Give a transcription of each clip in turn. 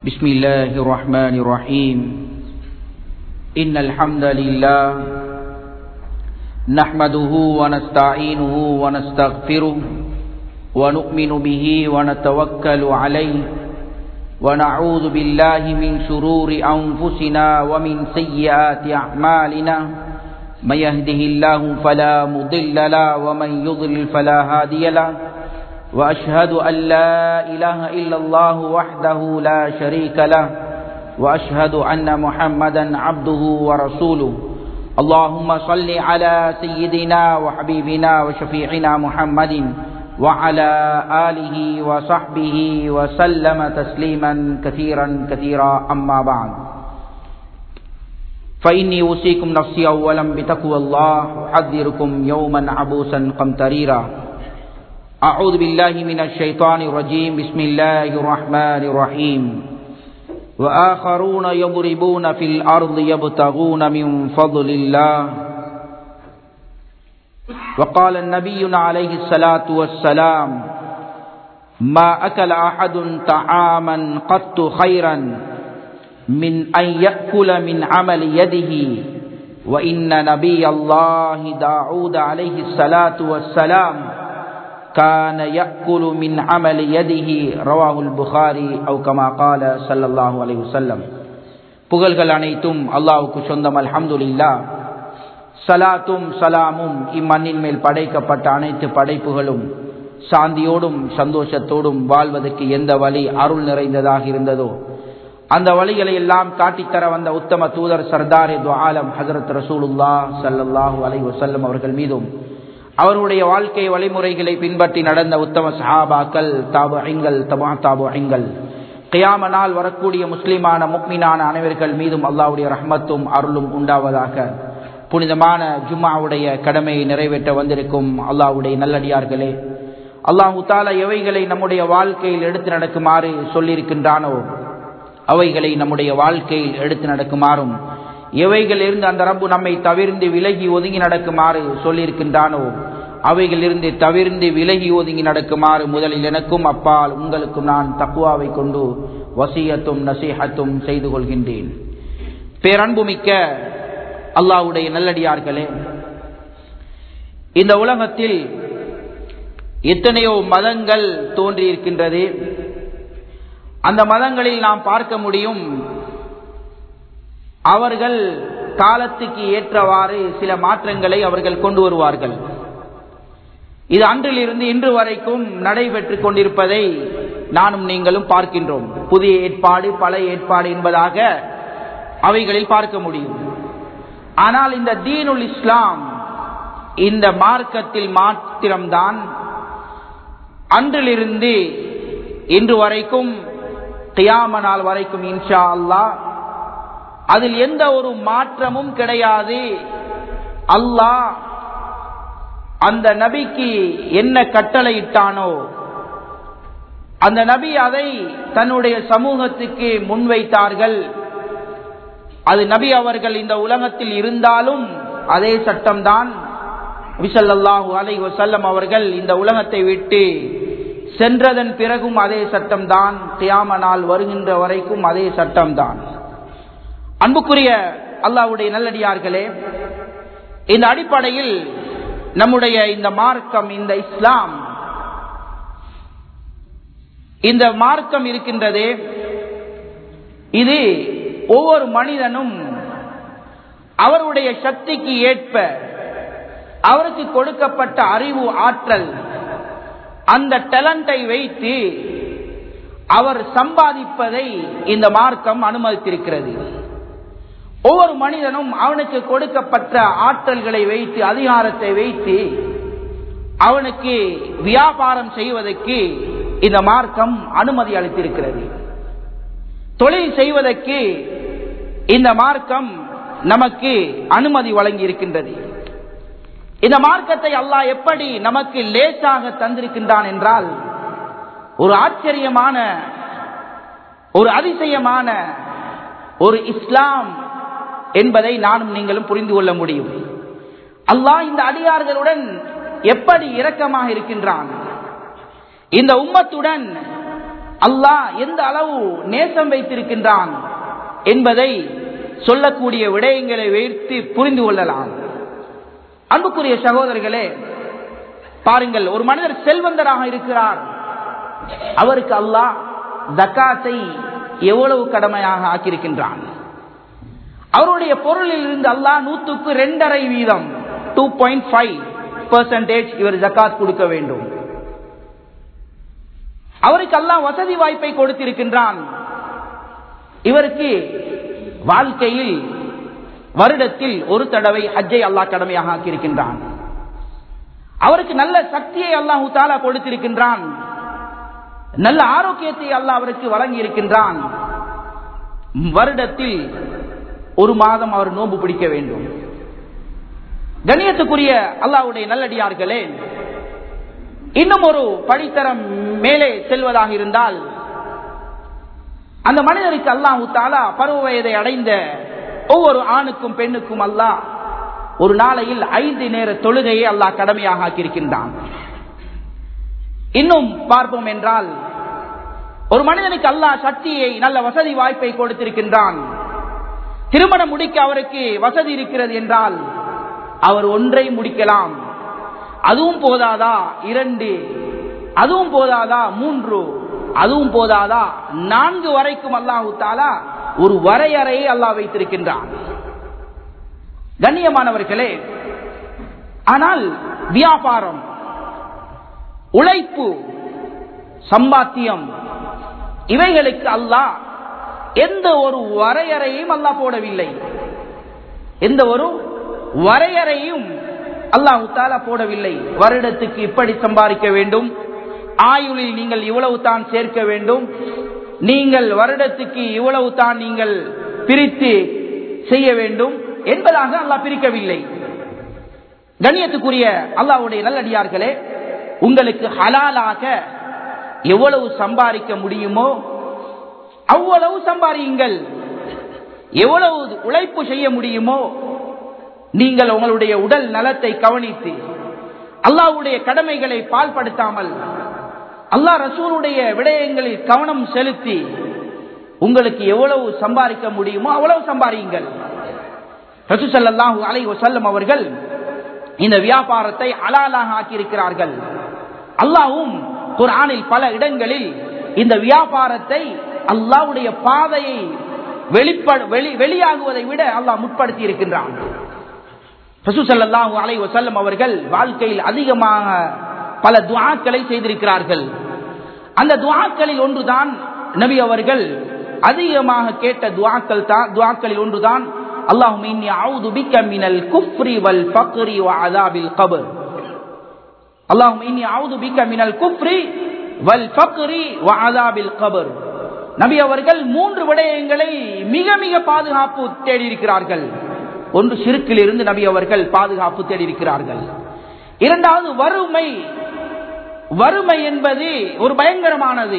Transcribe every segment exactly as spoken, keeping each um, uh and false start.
بسم الله الرحمن الرحيم إن الحمد لله نحمده ونستعينه ونستغفره ونؤمن به ونتوكل عليه ونعوذ بالله من شرور أنفسنا ومن سيئات أعمالنا من يهده الله فلا مضل له ومن يضلل فلا هادي له وأشهد أن لا إله إلا الله وحده لا شريك له وأشهد أن محمدا عبده ورسوله اللهم صل على سيدنا وحبيبنا وشفيعنا محمد وعلى آله وصحبه وسلم تسليما كثيرا كثيرا أما بعد فإني أوصيكم نفسي أولا بتقوى الله أحذركم يوما عبوسا قمطريرا أعوذ بالله من الشيطان الرجيم بسم الله الرحمن الرحيم وآخرون يضربون في الأرض يبتغون من فضل الله وقال النبي عليه الصلاة والسلام ما أكل أحد طعاما قط خيرا من أن يأكل من عمل يده وإن نبي الله داود عليه الصلاة والسلام كان يأكل من عمل يده رواه البخاري أو كما قال صلى الله عليه وسلم. புகழ்கள் அனைத்தும் அல்லாஹ்வுக்கு சொந்தம். அல்ஹம்துலில்லாஹ். ஸலாத்தும் ஸலாமும் இம்மண்ணின் மேல் படைக்கப்பட்ட அனைத்து படைப்புகளும் சாந்தியோடும் சந்தோஷத்தோடும் வாழ்வதற்கு எந்த வழி அருள் நிறைந்ததாக இருந்ததோ அந்த வழிகளை எல்லாம் காட்டித்தர வந்த உத்தம தூதர் சர்தாரே து ஆலம் ஹஜ்ரத் ரசூலுல்லாஹ் ஸல்லல்லாஹு அலைஹி வஸல்லம் அவர்கள் மீதும் அவருடைய வாழ்க்கை வழிமுறைகளை பின்பற்றி நடந்த உத்தம சஹாபாக்கள், தாபீன்கள், தபா தாபீன்கள், கியாம நாள் வரக்கூடிய முஸ்லிமான முக்மினான அனைவர்கள் மீதும் அல்லாஹ்வுடைய ரஹ்மத்தும் அருளும் உண்டாவதாக. புனிதமான ஜும்ஆவுடைய கடமையை நிறைவேற்ற வந்திருக்கும் அல்லாஹ்வுடைய நல்லடியார்களே, அல்லாஹ் தஆலா எவைகளை நம்முடைய வாழ்க்கையில் எடுத்து நடக்குமாறு சொல்லியிருக்கின்றானோ அவைகளை நம்முடைய வாழ்க்கையில் எடுத்து நடக்குமாறும், எவைகள் இருந்து அந்த ரப்பு நம்மை தவிர்ந்து விலகி ஒதுங்கி நடக்குமாறு சொல்லியிருக்கின்றானோ அவைகளிலிருந்து தவிர்ந்து விலகி ஒதுங்கி நடக்குமாறு முதலில் எனக்கும் அப்பால் உங்களுக்கும் நான் தக்வாவை கொண்டு வசியத்தும் நசீஹத்தும் செய்து கொள்கின்றேன். பேரன்புமிக்க அல்லாஹ்வுடைய நல்லடியார்களே, இந்த உலகத்தில் எத்தனையோ மதங்கள் தோன்றியிருக்கின்றது. அந்த மதங்களில் நாம் பார்க்க முடியும், அவர்கள் காலத்துக்கு ஏற்றவாறு சில மாற்றங்களை அவர்கள் கொண்டு வருவார்கள். இது அன்றிலிருந்து இன்று வரைக்கும் நடைபெற்றுக் கொண்டிருப்பதை நானும் நீங்களும் பார்க்கின்றோம். புதிய ஏற்பாடு, பழைய ஏற்பாடு என்பதாக அவைகளில் பார்க்க முடியும். ஆனால் இந்த தீனுல் இஸ்லாம், இந்த மார்க்கத்தில் மாத்திரம்தான் அன்றிலிருந்து இன்று வரைக்கும் கியாம நாள் வரைக்கும் இன்ஷா அல்லாஹ் அதில் எந்த ஒரு மாற்றமும் கிடையாது. அல்லாஹ் அந்த நபிக்கு என்ன கட்டளையிட்டானோ அந்த நபி அதை தன்னுடைய சமூகத்துக்கு முன்வைத்தார்கள். அது நபி அவர்கள் இந்த உலகத்தில் இருந்தாலும் அதே சட்டம்தான். நபி ஸல்லல்லாஹு அலைஹி வஸல்லம் அவர்கள் இந்த உலகத்தை விட்டு சென்றதன் பிறகும் அதே சட்டம்தான். கியாம நாள் வருகின்ற வரைக்கும் அதே சட்டம்தான். அன்புக்குரிய அல்லாஹ்வுடைய நல்லடியார்களே, இந்த அடிப்படையில் நம்முடைய இந்த மார்க்கம், இந்த இஸ்லாம், இந்த மார்க்கம் இருக்கின்றதே, இது ஒவ்வொரு மனிதனும் அவருடைய சக்திக்கு ஏற்ப அவருக்கு கொடுக்கப்பட்ட அறிவு, ஆற்றல், அந்த டேலண்டை வைத்து அவர் சம்பாதிப்பதை இந்த மார்க்கம் அனுமதித்திருக்கிறது. ஒவ்வொரு மனிதனும் அவனுக்கு கொடுக்கப்பட்ட ஆற்றல்களை வைத்து, அதிகாரத்தை வைத்து அவனுக்கு வியாபாரம் செய்வதற்கு இந்த மார்க்கம் அனுமதி அளித்திருக்கிறது. தொழில் செய்வதற்கு இந்த மார்க்கம் நமக்கு அனுமதி வழங்கி இருக்கின்றது. இந்த மார்க்கத்தை அல்லாஹ் எப்படி நமக்கு லேசாக தந்திருக்கின்றான் என்றால், ஒரு ஆச்சரியமான, ஒரு அதிசயமான ஒரு இஸ்லாம் என்பதை நானும் நீங்களும் புரிந்து கொள்ள முடியும். அல்லாஹ் இந்த அல்லாஹ் எந்த அளவு நேசம் வைத்திருக்கின்றான் என்பதை சொல்லக்கூடிய விடயங்களை வைத்து புரிந்து கொள்ளலாம். அன்புக்குரிய சகோதரர்களே, பாருங்கள், ஒரு மனிதர் செல்வந்தராக இருக்கிறார், அவருக்கு அல்லாஹ் ஜகாத்தை எவ்வளவு கடமையாக ஆக்கியிருக்கின்றான். அவருடைய பொருளில் இருந்து அல்லாஹ் நூற்றுக்கு இரண்டரை வீதம் டூ பாயிண்ட் ஃபைவ் பெர்சன்டேஜ் இவர் ஜகாத் கொடுக்க வேண்டும். அவருக்கு அல்லாஹ் வசதி வாய்ப்பை கொடுத்திருக்கின்றான். இவருக்கு வாழ்க்கையில் வருடத்தில் ஒரு தடவை ஹஜ்ஜை அல்லாஹ் கடமையாக ஆக்கியிருக்கின்றான். அவருக்கு நல்ல சக்தியை அல்லாஹ் தஆலா கொடுத்திருக்கின்றான். நல்ல ஆரோக்கியத்தை அல்லாஹ் அவருக்கு வழங்கி இருக்கின்றான். வருடத்தில் ஒரு மாதம் அவர் நோன்பு பிடிக்க வேண்டும். கண்ணியத்துக்குரிய அல்லாஹ்வுடைய நல்லடியார்களே, இன்னும் ஒரு படித்தரம் மேலே செல்வதாக இருந்தால், அந்த மனிதருக்கு அல்லாஹ் தஆலா பருவ வயதை அடைந்த ஒவ்வொரு ஆணுக்கும் பெண்ணுக்கும் அல்லாஹ் ஒரு நாளையில் ஐந்து நேர தொழுகையை அல்லாஹ் கடமையாக ஆக்கியிருக்கின்றான். இன்னும் பார்ப்போம் என்றால், ஒரு மனிதனுக்கு அல்லாஹ் சக்தியை நல்ல வசதி வாய்ப்பை கொடுத்திருக்கின்றான். திருமணம் முடிக்க அவருக்கு வசதி இருக்கிறது என்றால் அவர் ஒன்றை முடிக்கலாம். அதுவும் போதாதா இரண்டு, அதுவும் போதாதா மூன்று, அதுவும் போதாதா நான்கு வரைக்கும் அல்லாஹ் தஆலா ஒரு வரையறையை அல்லாஹ் வைத்திருக்கின்றான். கண்ணியமானவர்களே, ஆனால் வியாபாரம், உழைப்பு, சம்பாத்தியம், இவைகளுக்கு அல்லாஹ் எந்த ஒரு வரையறையும் அல்லாஹ் போடவில்லை. எந்த ஒரு வரையறையும் அல்லாஹ் தஆலா போடவில்லை. வருடத்துக்கு இப்படி சம்பாதிக்க வேண்டும், ஆயுளில் நீங்கள் இவ்வளவு தான் சேர்க்க வேண்டும், நீங்கள் வருடத்துக்கு இவ்வளவு தான் நீங்கள் பிரித்து செய்ய வேண்டும் என்பதாக அல்லாஹ் பிரிக்கவில்லை. கண்ணியத்துக்குரிய அல்லாஹ்வுடைய நல்லடியார்களே, உங்களுக்கு ஹலாலாக எவ்வளவு சம்பாதிக்க முடியுமோ அவ்வளவு சம்பாதியுங்கள். எவ்வளவு உழைப்பு செய்ய முடியுமோ நீங்கள் உங்களுடைய உடல் நலத்தை கவனித்து அல்லாஹ்வுடைய கடமைகளை பால்படுத்தாமல் அல்லாஹ் ரசூலுடைய விடயங்களில் கவனம் செலுத்தி உங்களுக்கு எவ்வளவு சம்பாதிக்க முடியுமோ அவ்வளவு சம்பாதியுங்கள். ரசூல் ஸல்லல்லாஹு அலைஹி வஸல்லம் அவர்கள் இந்த வியாபாரத்தை ஹலாலாக ஆக்கியிருக்கிறார்கள். அல்லாஹ்வும் குர்ஆனில் பல இடங்களில் இந்த வியாபாரத்தை அல்லாஹ்வுடைய பாதையை வெளியாகுவதை விட அல்லாஹ் முற்படுத்தி இருக்கின்றான். ரசூல் ஸல்லல்லாஹு அலைஹி வஸல்லம் அவர்கள் வாழ்க்கையில் அதிகமாக பல துஆக்களை செய்திருக்கிறார்கள். அந்த துஆக்களில் ஒன்றுதான் நபி அவர்கள் அதிகமாக கேட்ட துஆக்கள் தான் துஆக்களில் ஒன்றுதான் அல்லாஹும்ம இன்னி அஊது பிக்க மினல் குஃப்ரி வல் ஃபக்ரி வ அஸாபில் கப்ர். அல்லாஹும்ம இன்னி அஊது பிக்க மினல் குஃப்ரி வல் ஃபக்ரி வ அஸாபில் கப்ர். நபி அவர்கள் மூன்று விடயங்களை மிக மிக பாதுகாப்பு தேடி இருக்கிறார்கள். ஒன்று, ஷிர்க்கில் இருந்து நபி அவர்கள் பாதுகாப்பு தேடி இருக்கிறார்கள். இரண்டாவது, வறுமை. வறுமை என்பது ஒரு பயங்கரமானது.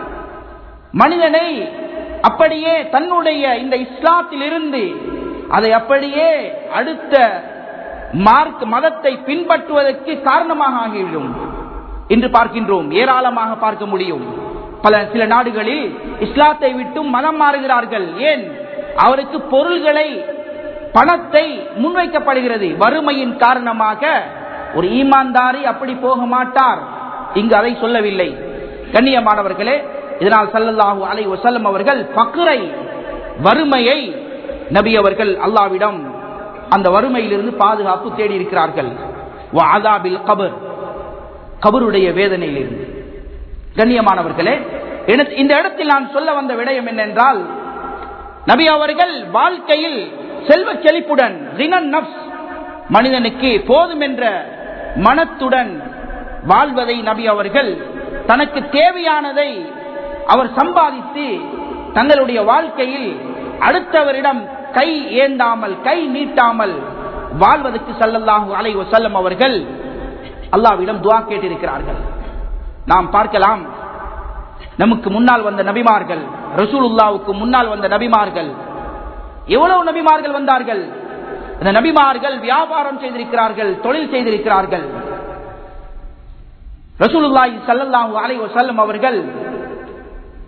மனிதனை அப்படியே தன்னுடைய இந்த இஸ்லாத்தில் இருந்து அதை அப்படியே அடுத்த மார்க் மதத்தை பின்பற்றுவதற்கு காரணமாக ஆகிவிடும். இன்று பார்க்கின்றோம், ஏராளமாக பார்க்க முடியும். பல சில நாடுகளில் இஸ்லாத்தை விட்டும் மதம் மாறுகிறார்கள். ஏன்? அவருக்கு பொருள்களை, பணத்தை முன்வைக்கப்படுகிறது. வறுமையின் காரணமாக ஒரு ஈமான்தாரி அப்படி போக மாட்டார். இங்கு அதை சொல்லவில்லை. கண்ணியமானவர்களே, இதனால் ஸல்லல்லாஹு அலைஹி வஸல்லம் அவர்கள் ஃபக்ரை, வறுமையை நபி அவர்கள் அல்லாஹ்விடம் அந்த வறுமையிலிருந்து பாதுகாப்பு தேடி இருக்கிறார்கள். வ அஸாபில் கப்ர், கபருடைய வேதனையிலிருந்து. கண்ணியமானவர்களே, இந்த இடத்தில் நான் சொல்ல வந்த விடயம் என்னென்றால், நபி அவர்கள் வாழ்க்கையில் செல்வ செழிப்புடன், ரினன் நஃப்ஸ், மனிதனுக்கு போதும் என்ற மனத்துடன் வாழ்வதை நபி அவர்கள் தனக்கு தேவையானதை அவர் சம்பாதித்து தங்களுடைய வாழ்க்கையில் அடுத்தவரிடம் கை ஏந்தாமல், கை நீட்டாமல் வாழ்வதற்கு ஸல்லல்லாஹு அலைஹி வஸல்லம் அவர்கள் அல்லாஹ்விடம் துஆ கேட்டிருக்கிறார்கள். நாம் பார்க்கலாம், நமக்கு முன்னால் வந்த நபிமார்கள், ரசூலுல்லாஹ்வுக்கு முன்னால் வந்த நபிமார்கள், எவ்வளவு நபிமார்கள் வந்தார்கள். அந்த நபிமார்கள் வியாபாரம் செய்திருக்கிறார்கள், தொழில் செய்திருக்கிறார்கள். ரசூலுல்லாஹி ஸல்லல்லாஹு அலைஹி வஸல்லம் அவர்கள்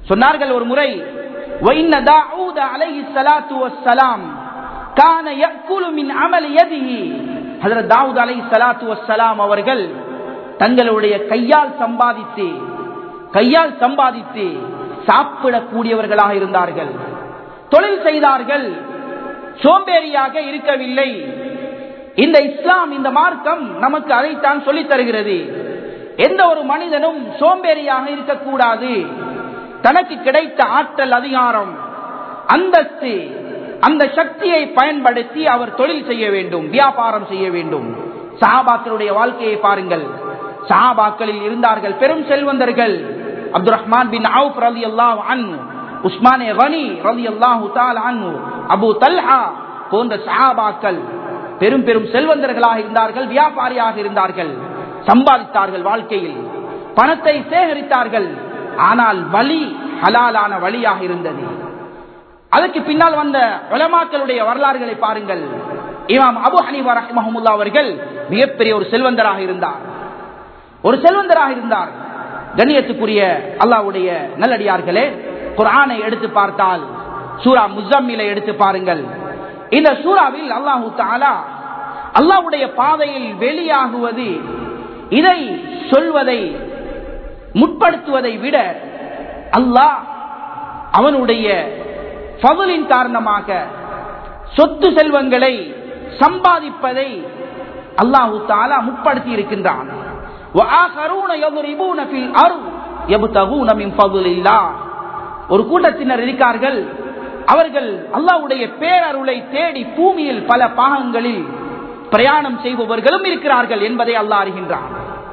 சொன்னார்கள் ஒரு முறை, وَإِنَّ دَاوُودَ عَلَيْهِ الصَّلَاةُ وَالسَّلَامُ كَانَ يَأْكُلُ مِنْ عَمَلِ يَدِهِ. ஹஜ்ரத் தாவூத் அலைஹிஸ்ஸலாத்து வஸ்ஸலாம் அவர்கள் தங்களுடைய கையால் சம்பாதித்து கையால் சம்பாதித்து சாப்பிடக்கூடியவர்களாக இருந்தார்கள், தொழில் செய்தார்கள், சோம்பேறியாக இருக்கவில்லை. இந்த இஸ்லாம், இந்த மார்க்கம் நமக்கு அதைத்தான் சொல்லித் தருகிறது. எந்த ஒரு மனிதனும் சோம்பேறியாக இருக்கக்கூடாது. தனக்கு கிடைத்த ஆற்றல், அதிகாரம், அந்தஸ்து, அந்த சக்தியை பயன்படுத்தி அவர் தொழில் செய்ய வேண்டும், வியாபாரம் செய்ய வேண்டும். சஹாபாக்களுடைய வாழ்க்கையை பாருங்கள். சஹாபாக்களில் இருந்தார்கள் பெரும் செல்வந்தர்கள். அப்துல் ரஹ்மான் பின் அவுஃப் ரலியல்லாஹு அன்ஹு, உஸ்மானே கனி ரலியல்லாஹு தஆலா அன்ஹு, அபூ தல்ஹா போன்ற சஹாபாக்கள் பெரும் பெரும் செல்வந்தர்களாக இருந்தார்கள், வியாபாரியாக இருந்தார்கள், சம்பாதித்தார்கள், வாழ்க்கையில் பணத்தை சேகரித்தார்கள். ஆனால் வழி ஹலாலான வழியாக இருந்தது. அதற்கு பின்னால் வந்த உலமாக்களுடைய வரலாறுகளை பாருங்கள். இமாம் அபூ ஹனீஃபா ரஹ்மஹுல்லாஹ் அவர்கள் மிகப்பெரிய ஒரு செல்வந்தராக இருந்தார், ஒரு செல்வந்தராக இருந்தார். கண்ணியத்துக்குரிய அல்லாஹ்வுடைய நல்லடியார்களே, குர்ஆனை எடுத்து பார்த்தால் சூரா முஸம்மிலை எடுத்து பாருங்கள். இந்த சூராவில் அல்லாஹ் தஆலா அல்லாஹ்வுடைய பாதையில் வெளியாகுவது, இதை சொல்வதை முற்படுத்துவதை விட அல்லாஹ் அவனுடைய ஃபضலின் காரணமாக சொத்து செல்வங்களை சம்பாதிப்பதை அல்லாஹ் தஆலா முற்படுத்தி இருக்கின்றான். وآخرون يضربون في الأرض يبتغون من فضل الله. ஒரு கூட்டத்தினர் இருக்கார்கள், அவர்கள் அல்லாஹ்வுடைய பேரருளை தேடி பூமியில் பல பாகங்களில் பிரயாணம் செய்பவர்களும் இருக்கிறார்கள் என்பதை அல்லாஹ் அறிகின்றான்.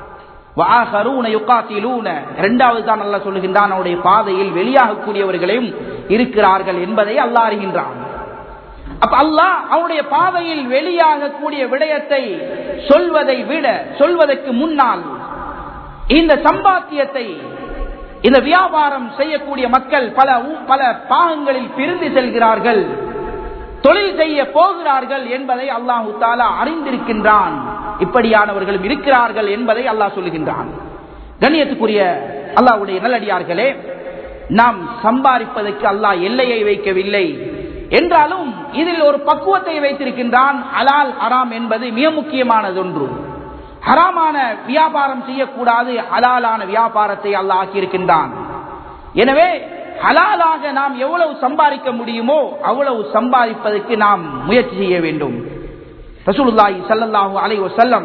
வஆகரூன யுகாத்திலூன, இரண்டாவது தான் அல்லாஹ் சொல்லுகின்றான், அவருடைய பாதையில் வெளியாகக்கூடியவர்களையும் இருக்கிறார்கள் என்பதை அல்லாஹ் அறிகின்றான். அப்ப அல்லாஹ் அவருடைய பாதையில் வெளியாகக்கூடிய விடயத்தை சொல்வதை விட, சொல்வதற்கு முன்னால் இந்த சம்பாத்தியத்தை, இந்த வியாபாரம் செய்யக்கூடிய மக்கள் பல பல பாகங்களில் பிரிந்து செல்கிறார்கள், தொழில் செய்ய போகிறார்கள் என்பதை அல்லாஹ் தஆலா அறிந்திருக்கின்றான். இப்படியானவர்களும் இருக்கிறார்கள் என்பதை அல்லாஹ் சொல்லுகின்றான். கண்ணியத்துக்குரிய அல்லாஹ்வுடைய நல்லடியார்களே, நாம் சம்பாதிப்பதற்கு அல்லாஹ் எல்லையை வைக்கவில்லை என்றாலும் இதில் ஒரு பக்குவத்தை வைத்திருக்கின்றான். ஹலால் ஹராம் என்பது மிக முக்கியமானது ஒன்று. ஹராமான வியாபாரம் செய்யக்கூடாது, ஹலாலான வியாபாரத்தை அல்லாஹ் ஆக்கியிருக்கின்றான். எனவே ஹலாலாக நாம் எவ்வளவு சம்பாதிக்க முடியுமோ அவ்வளவு சம்பாதிப்பதற்கு நாம் முயற்சி செய்ய வேண்டும். ரசூலுல்லாஹி ஸல்லல்லாஹு அலைஹி வஸல்லம்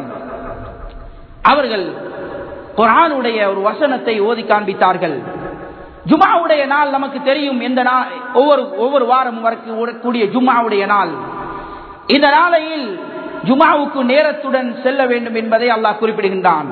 அவர்கள் குர்ஆனுடைய ஒரு வசனத்தை ஓதி காண்பித்தார்கள். ஜும்ஆவுடைய நாள் நமக்கு தெரியும். எந்த நாள்? ஒவ்வொரு ஒவ்வொரு வாரம் வரக்கூடிய ஜும்ஆவுடைய நாள். இந்த நாளையில் ஜும்ஆவுக்கு நேரத்துடன் செல்ல வேண்டும் என்பதை அல்லாஹ் குறிப்பிடுகின்றான்.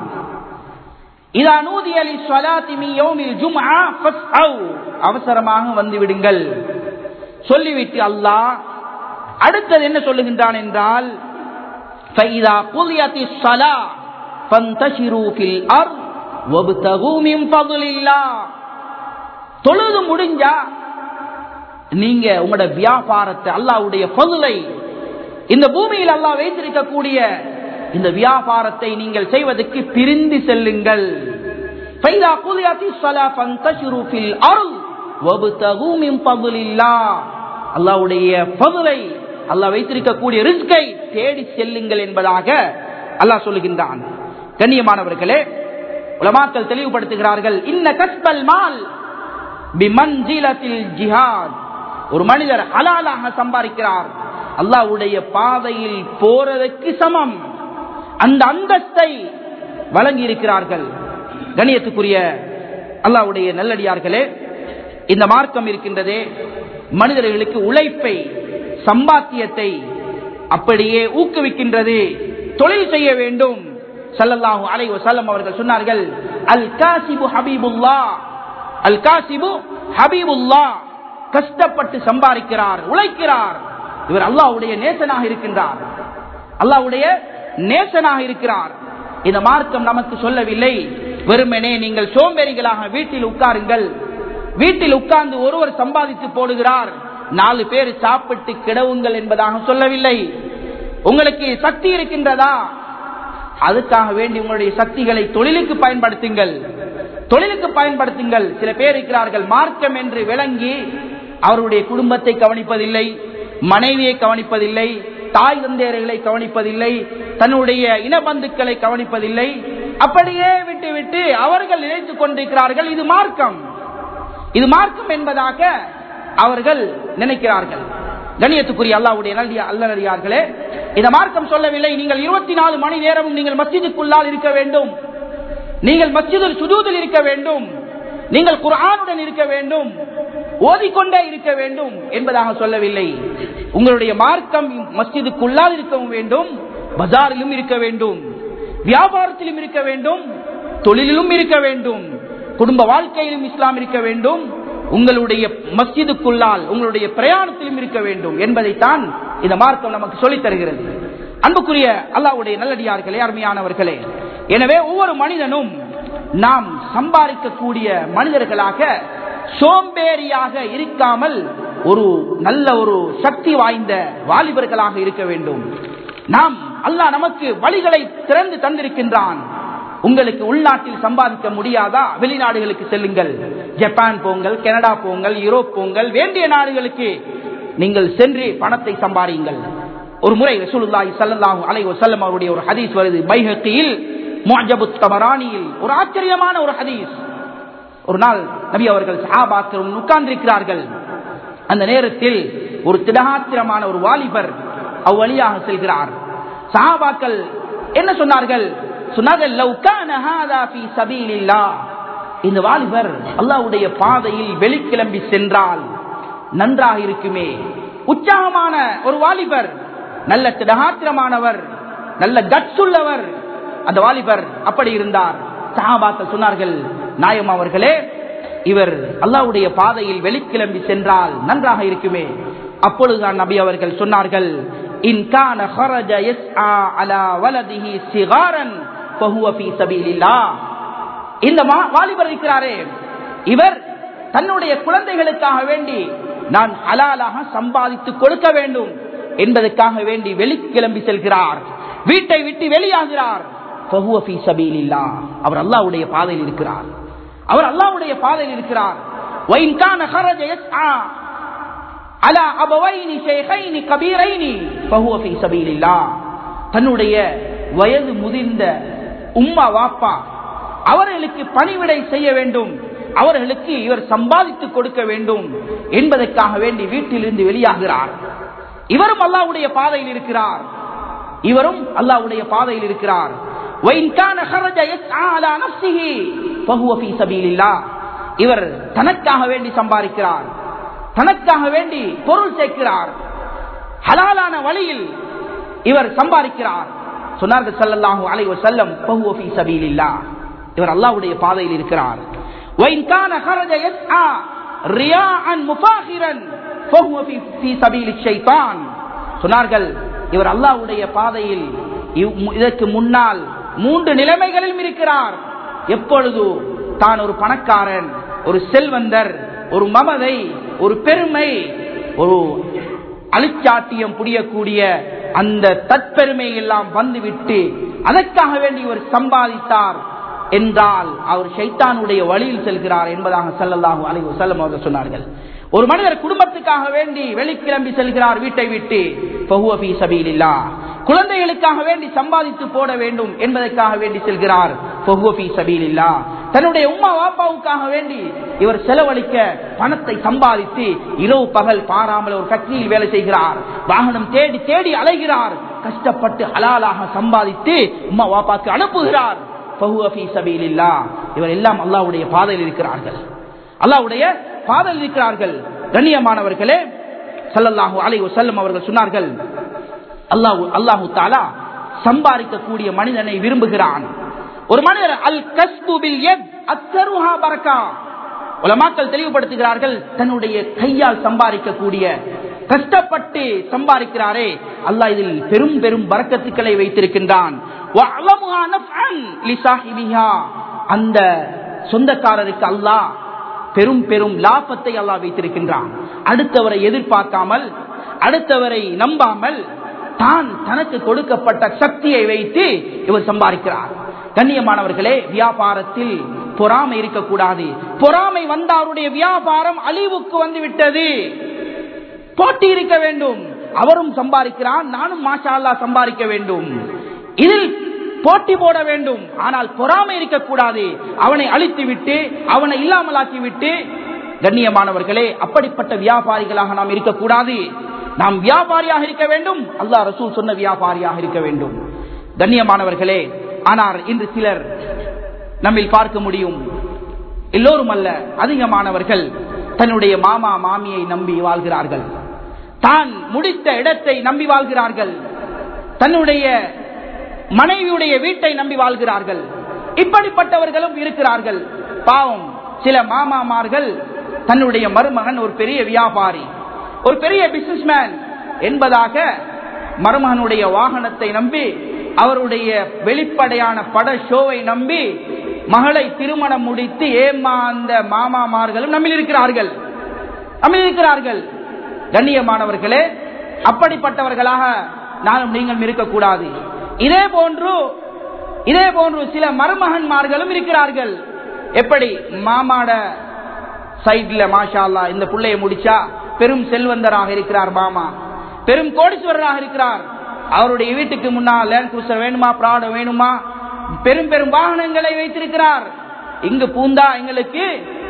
இதா நூதிய லிஸ்ஸலாத்தி மின் யௌமில் ஜும்ஆ ஃபஸ்அவ், அவசரமாக வந்து விடுங்கள் சொல்லிவிட்டு அல்லாஹ் அடுத்தது என்ன சொல்லுகின்றான் என்றால், ஃபைதா குலியத்திஸ் ஸலா ஃபந்தஷிரு ஃபில் அர்த் வப்தகு மின் ஃபضலில்லாஹ். தொழுது முடிஞ்சா நீங்க உங்களோட வியாபாரத்தை, அல்லாஹ்வுடைய ஃபضலை, இந்த பூமியில் அல்லாஹ் வைத்திருக்கக்கூடிய இந்த வியாபாரத்தை நீங்கள் செய்வதற்கு பிரிந்து செல்லுங்கள். ஃபைதா குலியத்திஸ் ஸலா ஃபந்தஷிரு ஃபில் அர்த் வப்தகு மின் ஃபضலில்லாஹ். அல்லாஹ்வுடைய ஃபضலை, அல்லாஹ் வைத்திருக்கக்கூடிய ரிஸ்கை தேடி செல்லுங்கள் என்பதாக அல்லாஹ் சொல்லுகின்றான். கண்ணியமானவர்களே, உலமாக்கள் தெளிவுபடுத்துகிறார்கள், இன்ன கஸ்பல் மால் பிமன்சிலத்தில் ஜிஹாத். ஒரு மனிதர் ஹலாலாக சம்பாதிக்கிறார், அல்லாஹ்வுடைய பாதையில் போறதற்கு சமம். அந்த அந்தஸ்தை வழங்கி இருக்கிறார்கள். கண்ணியத்துக்குரிய அல்லாஹ்வுடைய நல்லடியார்களே, இந்த மார்க்கம் இருக்கின்றதே மனிதர்களுக்கு உழைப்பை, சம்பாத்தியத்தை அப்படியே ஊக்குவிக்கின்றது. தொழில் செய்ய வேண்டும். ஸல்லல்லாஹு அலைஹி வஸல்லம் அவர்கள் சொன்னார்கள், அல் காசிபு ஹபீபுல்லாஹ், அல் காசிபு ஹபீபுல்லாஹ். கஷ்டப்பட்டு சம்பாதிக்கிறார், உழைக்கிறார், இவர் அல்லாஹ்வுடைய நேசனாக இருக்கின்றார், அல்லாஹ்வுடைய நேசனாக இருக்கிறார். இந்த மார்க்கம் நமக்கு சொல்லவில்லை வெறுமனே நீங்கள் சோம்பேறிகளாக வீட்டில் உட்காருங்கள், வீட்டில் உட்கார்ந்து ஒருவர் சம்பாதித்து போடுகிறார், நாலு பேர் சாப்பிட்டு கிடவுங்கள் என்பதாக சொல்லவில்லை. உங்களுக்கு சக்தி இருக்கின்றதா? அதுக்காக வேண்டி உங்களுடைய சக்திகளை தொழிலுக்கு பயன்படுத்துங்கள். தொழிலுக்கு பயன்படுத்துங்கள். சில பேர் இருக்கிறார்கள், மார்க்கம் என்று விளங்கி அவருடைய குடும்பத்தை கவனிப்பதில்லை, மனைவியை கவனிப்பதில்லை, தாய் தந்தையர்களை கவனிப்பதில்லை, தன்னுடைய இனபந்துக்களை கவனிப்பதில்லை. அப்படியே விட்டு விட்டு அவர்கள் நினைத்துக் கொண்டிருக்கிறார்கள் இது மார்க்கம், இது மார்க்கம் என்பதாக அவர்கள் நினைக்கிறார்கள். கண்ணியத்துக்குரிய அல்லாஹ்வுடைய நல்லடியார்களே, இந்த மார்க்கம் சொல்லவில்லை நீங்கள் இருபத்தி நாலு மணி நேரமும் நீங்கள் மஸ்ஜிதுக்குள்ளால் இருக்க வேண்டும், நீங்கள் மஸ்ஜிதுல் சுஜூதில் இருக்க வேண்டும், நீங்கள் குர்ஆனுடன் இருக்க வேண்டும், ஓதிக்கொண்டே இருக்க வேண்டும் என்பதாக சொல்லவில்லை. உங்களுடைய மார்க்கம் மஸ்ஜிதுக்குள்ளால் இருக்கவும் வேண்டும், பஜாரிலும் இருக்க வேண்டும், வியாபாரத்திலும் இருக்க வேண்டும், தொழிலிலும் இருக்க வேண்டும், குடும்ப வாழ்க்கையிலும் இஸ்லாம் இருக்க வேண்டும், உங்களுடைய மஸ்ஜிதுக்குள்ளால் உங்களுடைய பிரயாணத்திலும் இருக்க வேண்டும் என்பதைத்தான் இந்த மார்க்கம் நமக்கு சொல்லித் தருகிறது. அன்புக்குரிய அல்லாஹ்வுடைய நல்லடியார்களே, அருமையானவர்களே, எனவே ஒவ்வொரு மனிதனும் நாம் சம்பாதிக்கக்கூடிய மனிதர்களாக சோம்பேறியாக இருக்காமல் ஒரு நல்ல ஒரு சக்தி வாய்ந்த வாலிபர்களாக இருக்க வேண்டும். நாம் அல்லாஹ் நமக்கு வழிகளை திறந்து தந்திருக்கின்றான். உங்களுக்கு உள்நாட்டில் சம்பாதிக்க முடியாதா? வெளிநாடுகளுக்கு செல்லுங்கள், ஜப்பான் போங்கள், கனடா போங்கள், யூரோப் போங்கள், வேண்டிய நாடுகளுக்கு நீங்கள் சென்று பணத்தை சம்பாதியுங்கள். ஒரு முறை ரசூலுல்லாஹி ஸல்லல்லாஹு அலைஹி வஸல்லம் அவருடைய ஒரு ஹதீஸ் வருது, பைஹக்கியில், முஅஜ்ஜபுத் தபரானியில் ஒரு ஆச்சரியமான ஒரு ஹதீஸ். ஒரு நாள் நபி அவர்கள் சஹாபாக்கள் உட்கார்ந்திருக்கிறார்கள். அந்த நேரத்தில் ஒரு திடகாத்திரமான ஒரு வாலிபர் அவ்வழியாக செல்கிறார். சஹாபாக்கள் என்ன சொன்னார்கள்? சொன்னார்கள், லவ் கான ஹாதா ஃபீ சபீலில்லாஹ், இந்த வாலிபர் அல்லாஹ்வுடைய பாதையில் வெளிக்கிளம்பி சென்றால் நன்றாக இருக்குமே. உற்சாகமான ஒரு வாலிபர், நல்ல திடகாத்திரமானவர், நல்ல கட்ஸ் உள்ளவர் அந்த வாலிபர் அப்படி இருந்தார். சஹாபாக்கள் சொன்னார்கள், நாயம் அவர்களே, இவர் அல்லாஹ்வுடைய பாதையில் வெளிக்கிளம்பி சென்றால் நன்றாக இருக்குமே. அப்பொழுதுதான் நபி அவர்கள் சொன்னார்கள், இன் கான ஹரஜ யஸ்ஆ அலா வலதிஹி சிகாரன் ஃபஹுவ ஃபீ சபீலில்லாஹ். இந்த வாலிபர் இருக்கிறாரே, இவர் தன்னுடைய குழந்தைகளுக்காக வேண்டி நான் ஹலாலாக சம்பாதித்து கொடுக்க வேண்டும் என்பதற்காக வேண்டி வெளிக்கிளம்பி செல்கிறார், வீட்டை விட்டு வெளியாகிறார். ஃபஹுவ ஃபீ சபீலில்லாஹ், அவர் அல்லாஹ்வுடைய பாதையில் இருக்கிறார், அவர் அல்லாஹ்வுடைய பாதையில் இருக்கிறார். வ இன் கான ஹரஜ யஸ்ஆ அலா அபவைனி ஷைகைனி கபீரைனி ஃபஹுவ ஃபீ சபீலில்லாஹ், தன்னுடைய வயது முதிர்ந்த உம்மா வாப்பா அவர்களுக்கு பணிவிடை செய்ய வேண்டும், அவர்களுக்கு இவர் சம்பாதித்து கொடுக்க வேண்டும் என்பதற்காக வேண்டி வீட்டிலிருந்து வெளியாகிறார். இவரும் அல்லாஹ்வுடைய பாதையில் இருக்கிறார், இவரும் அல்லாஹ்வுடைய பாதையில் இருக்கிறார். இவர் தனக்காக வேண்டி சம்பாதிக்கிறார், தனக்காக வேண்டி பொருள் சேர்க்கிறார், ஹலாலான வழியில் இவர் சம்பாதிக்கிறார். சொன்னார்கள் ஸல்லல்லாஹு அலைஹி வஸல்லம், ஃபஹுவ ஃபீ சபீலில்லாஹ், இவர் அல்லாஹ்வுடைய பாதையில் இருக்கிறார். வஇன் கான ஹரஜ யஸ்ஆ ரியாஅன் முஃபாஹிரன் ஃபஹுவ ஃபீ சபீலிஷ் ஷைத்தான். சொன்னார்கள், இவர் அல்லாஹ்வுடைய பாதையில் இதற்கு முன்னால் மூன்று நிலைமைகளிலும் இருக்கிறார். எப்பொழுது தான் ஒரு பணக்காரன், ஒரு செல்வந்தர், ஒரு மமதை, ஒரு பெருமை, ஒரு அழிச்சாட்டியம் புரியக்கூடிய அந்த தற்பெருமை எல்லாம் வந்துவிட்டு அதற்காக வேண்டி இவர் சம்பாதித்தார் என்றால் அவர் ஷைத்தானுடைய வழியில் செல்கிறார் என்பதாக ஸல்லல்லாஹு அலைஹி வஸல்லம் அவர்கள் சொன்னார்கள். ஒரு மனிதர் குடும்பத்துக்காக வேண்டி வெளிக்கிளம்பி செல்கிறார் வீட்டை விட்டு, ஃபஹுவ ஃபீ சபீலில்லாஹ், குழந்தைகளுக்காக வேண்டி சம்பாதித்து போட வேண்டும் என்பதற்காக வேண்டி செல்கிறார், ஃபஹுவ ஃபீ சபீலில்லாஹ். தன்னுடைய உம்மா வாப்பாவுக்காக வேண்டி இவர் செலவழிக்க பணத்தை சம்பாதித்து இரவு பகல் பாராமல் ஒரு ஃபேக்டரியில் வேலை செய்கிறார், வாகனம் தேடி தேடி அலைகிறார், கஷ்டப்பட்டு ஹலாலாக சம்பாதித்து உம்மா வாப்பாக்கு அனுப்புகிறார், ஃபஹுவ ஃபீ சபீலில்லாஹ். இவர் எல்லாம் அல்லாஹ்வுடைய பாதையில் இருக்கிறார்கள், அல்லாஹ்வுடைய பாதையில் இருக்கிறார்கள். கண்ணியமானவர்களே, ஸல்லல்லாஹு அலைஹி வஸல்லம் அவர்கள் சொன்னார்கள், அல்லாஹ் அல்லாஹு தஆலா சம்பாதிக்கக்கூடிய மனிதனை விரும்புகிறான். ஒரு மனிதர் அல் கஸ்பு பில் யத் அக்ஸருஹா பரக்கா, உலமாக்கள் தெளிவுபடுத்துகிறார்கள், தன்னுடைய கையால் சம்பாதிக்கக்கூடிய, கஷ்டப்பட்டு சம்பாதிக்கிறாரே, அல்லாஹ் இதில் பெரும் பெரும் பரக்கத்துக்களை வைத்திருக்கின்றான். வஅலமுஹா நஃஅன் லிசாஹிபிஹா, அந்த சொந்தக்காரருக்கு அல்லாஹ் பெரும் பெரும் லாபத்தை அல்லாஹ் வைத்திருக்கின்றான். அடுத்தவரை எதிர்பார்க்காமல், அடுத்தவரை நம்பாமல், தான் தனக்கு கொடுக்கப்பட்ட சக்தியை வைத்து இவர் சம்பாதிக்கிறார். கண்ணியமானவர்களே, வியாபாரத்தில் பொறாமை இருக்கக்கூடாது. பொறாமை வந்த அவருடைய வியாபாரம் அழிவுக்கு வந்து விட்டது. போட்டி இருக்க வேண்டும். அவரும் சம்பாதிக்கிறான், நானும் மாஷா அல்லாஹ் சம்பாதிக்க வேண்டும். இதில் போட்டி போட வேண்டும். ஆனால் பொறாமை இருக்கக்கூடாது. அவனை அழித்து விட்டு அவனை இல்லாமலாக்கி விட்டு, கண்ணியமானவர்களே, அப்படிப்பட்ட வியாபாரிகளாக நாம் இருக்கக்கூடாது. நாம் வியாபாரியாக இருக்க வேண்டும். அல்லாஹ் ரசூல் சொன்ன வியாபாரியாக இருக்க வேண்டும். கண்ணியமானவர்களே, ஆனால் இன்று சிலர் நம்மில் பார்க்க முடியும், எல்லோரும் அல்ல, அதிகமானவர்கள் தன்னுடைய மாமா மாமியை நம்பி வாழ்கிறார்கள். தான் முடித்த இடத்தை நம்பி வாழ்கிறார்கள். தன்னுடைய மனைவியுடைய வீட்டை நம்பி வாழ்கிறார்கள். இப்படிப்பட்டவர்களும் இருக்கிறார்கள். பாவம், சில மாமாமார்கள் தன்னுடைய மருமகன் ஒரு பெரிய வியாபாரி, ஒரு பெரிய பிசினஸ்மேன் என்பதாக மருமகனுடைய வாகனத்தை நம்பி, அவருடைய வெளிப்படையான பட ஷோவை நம்பி மகளை திருமணம் முடித்து ஏமாந்த மாமாமார்களும் நம்மில் இருக்கிறார்கள் நம்மில் இருக்கிறார்கள் கண்ணியமானவர்களே, அப்படிப்பட்டவர்களாக நானும் நீங்கள் இருக்கக்கூடாது. இதே போன்று இதே போன்று சில மருமகன்மார்களும் இருக்கிறார்கள். எப்படி மாமாட சைட்ல மாஷா அல்லாஹ் இந்த புள்ளையை முடிச்சா பெரும் செல்வந்தராக இருக்கிறார், மாமா பெரும் கோடீஸ்வரராக இருக்கிறார். அவருடைய வீட்டுக்கு முன்னால் லேண்ட் குரூசர் வேணுமா, பிராடோ வேணுமா, பெரும் பெரும் வாகனங்களை வைத்திருக்கிறார். இங்கு பூந்தா எங்களுக்கு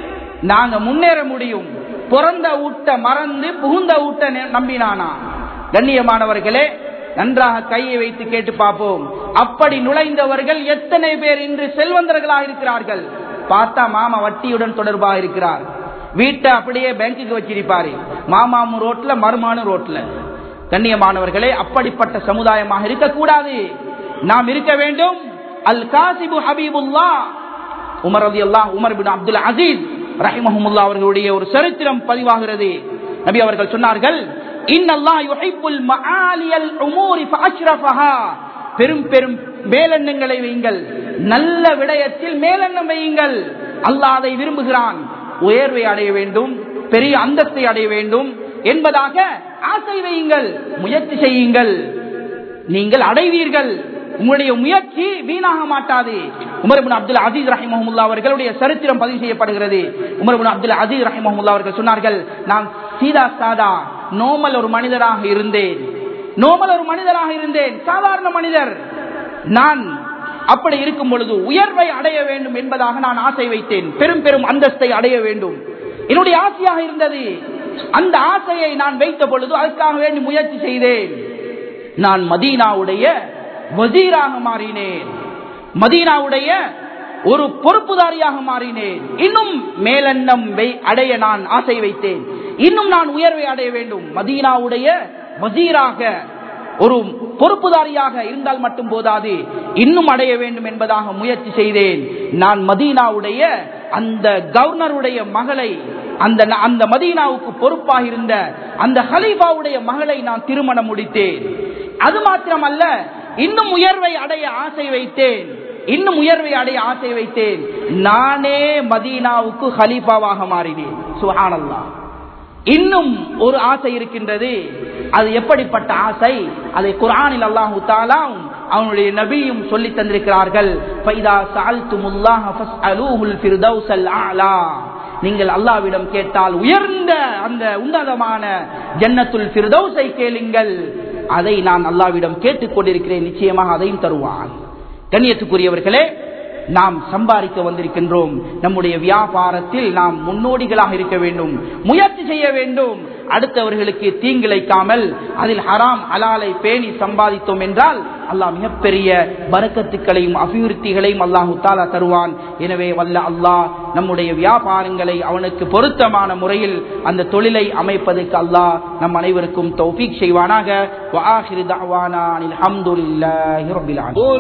நாங்க முன்னேற முடியும். பிறந்த ஊட்ட மறந்து புகுந்த ஊட்ட நம்பினானா? கண்ணியமானவர்களே, நன்றாக கையை வைத்து கேட்டு பார்ப்போம். அப்படி நுழைந்தவர்கள் எத்தனை பேர் இன்று செல்வந்தர்களாக இருக்கிறார்கள்? பார்த்தா மாமா வட்டியுடன் தொடர்பாக இருக்கிறார். வீட்டை அப்படியே பேங்குக்கு வச்சிருப்பாரு. மாமாமும் ரோட்ல, மருமானும் ரோட்ல. கண்ணியமானவர்களே, அப்படிப்பட்ட சமுதாயமாக இருக்கக்கூடாது. நாம் இருக்க வேண்டும் அல் காசிபு ஹபீபுல்லாஹ். உமர் ரலியல்லாஹு உமர் பின் அப்துல் அசீஸ் ரஹிமஹுல்லாஹ் அவர்களுடைய ஒரு சரித்திரம் பதிவாகிறது. நபி அவர்கள் சொன்னார்கள், இன்னல்லாஹ் யுஹிப்புல் மஆலியல் உமூரி ஃபஅஷ்ரஃபஹா. பெரும் பெரும் மேலெண்ணங்களை வையுங்கள், நல்ல விடயத்தில் மேலெண்ணம் வையுங்கள். அல்லாஹ் அதை விரும்புகிறான். உயர்வை அடைய வேண்டும், பெரிய அந்தஸ்தை அடைய வேண்டும் என்பதாக ஆசை வையுங்கள், முயற்சி செய்யுங்கள், நீங்கள் அடைவீர்கள். உங்களுடைய முயற்சி வீணாக மாட்டாது. உமர் இப்னு அப்துல் அசீஸ் ரஹிமஹுல்லாஹ் அவர்களுடைய சரித்திரம் பதிவு செய்யப்படுகிறது. உமர் இப்னு அப்துல் அசீஸ் ரஹிமஹுல்லாஹ் அவர்கள் சொன்னார்கள், நான் சீதா சாதா நோமல் ஒரு மனிதராக இருந்தேன் நோமல் ஒரு மனிதராக இருந்தேன் சாதாரண மனிதர். நான் அப்படி இருக்கும் பொழுது உயர்வை அடைய வேண்டும் என்பதாக நான் ஆசை வைத்தேன். பெரும் பெரும் அந்தஸ்தை அடைய வேண்டும் என்னுடைய ஆசையாக இருந்தது. அந்த ஆசையை நான் வைத்த பொழுது அதற்காக வேண்டி முயற்சி செய்தேன். நான் மதீனாவுடைய வசீராக மாறினேன், மதீனாவுடைய ஒரு பொறுப்புதாரியாக மாறினேன். இன்னும் மேலெண்ணம் அடைய நான் ஆசை வைத்தேன். இன்னும் நான் உயர்வை அடைய வேண்டும். மதீனாவுடைய வசீராக, ஒரு பொறுப்புதாரியாக இருந்தால் மட்டும் போதாது, இன்னும் அடைய வேண்டும் என்பதாக முயற்சி செய்தேன். நான் மதீனாவுடைய அந்த கவர்னருடைய மகளை, அந்த அந்த மதீனாவுக்கு பொறுப்பாக இருந்த அந்த ஹலீஃபாவுடைய மகளை நான் திருமணம் முடித்தேன். அது மாத்திரமல்ல, இன்னும் உயர்வை அடைய ஆசை வைத்தேன் இன்னும் உயர்வை அடைய ஆசை வைத்தேன் நானே மதீனாவுக்கு ஹலீஃபாவாக மாறினேன். சுப்ஹானல்லாஹ். இன்னும் ஒரு ஆசை இருக்கின்றது. அது எப்படிப்பட்ட ஆசை? அதை குர்ஆனில் அல்லாஹ் தஆலா அவனுடைய நபியும் சொல்லி தந்திருக்கிறார்கள். ஃபைதா சஅல்துமுல்லாஹ ஃபஸ்அலூஹுல் ஃபிர்தௌஸல் அலா. நீங்கள் அல்லாஹ்விடம் கேட்டால் உயர்ந்த அந்த உன்னதமான ஜன்னத்துல் ஃபிர்தௌஸை கேளுங்கள். அதை நான் அல்லாஹ்விடம் கேட்டுக் கொண்டிருக்கிறேன், நிச்சயமாக அதையும் தருவான். கண்ணியத்துக்குரியவர்களே, நாம் சம்பாதிக்க வந்திருக்கின்றோம். நம்முடைய வியாபாரத்தில் நாம் முன்னோடிகளாக இருக்க வேண்டும், முயற்சி செய்ய வேண்டும். அடுத்தவர்களுக்கு தீங்கிழைக்காமல் அதில் ஹராம் ஹலாலை பேணி சம்பாதித்தோம் என்றால் அல்லாஹ் மிகப்பெரிய பரக்கத்துக்களையும் அபிவிருத்திகளையும் அல்லாஹு தஆலா தருவான். எனவே வல்ல அல்லாஹ் நம்முடைய வியாபாரங்களை அவனுக்கு பொருத்தமான முறையில் அந்த தொழிலை அமைப்பதற்கு அல்லாஹ் நம் அனைவருக்கும் தௌஃபீக் செய்வானாக. வ ஆகிரு தஅவானா அனில் ஹம்துலில்லாஹி ரப்பில்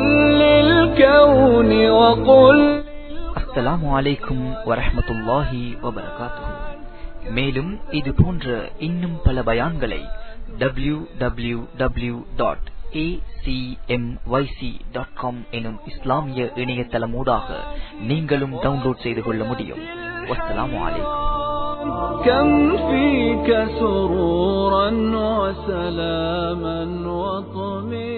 ஆலமீன். அஸ்ஸலாமு அலைக்கும் வரஹ்மத்துல்லாஹி வபரகாத்துஹு. மேலும் இது போன்ற இன்னும் பல பயான்களை W W W dot A C M Y C dot com எனும் இஸ்லாமிய இணையதளமூடாக நீங்களும் டவுன்லோட் செய்து கொள்ள முடியும். வஸ்ஸலாமு அலைக்கும். كم فيك سرورا وسلاما وطمئنانا